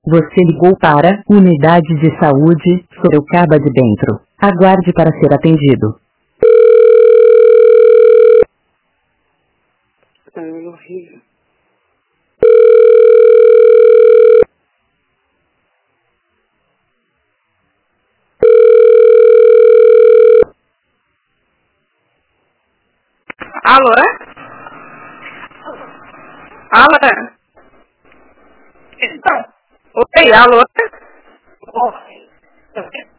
Você ligou para Unidade de Saúde, Sorocaba de Dentro. Aguarde para ser atendido. Horrível. Alô? Alô? Então, oi, alô?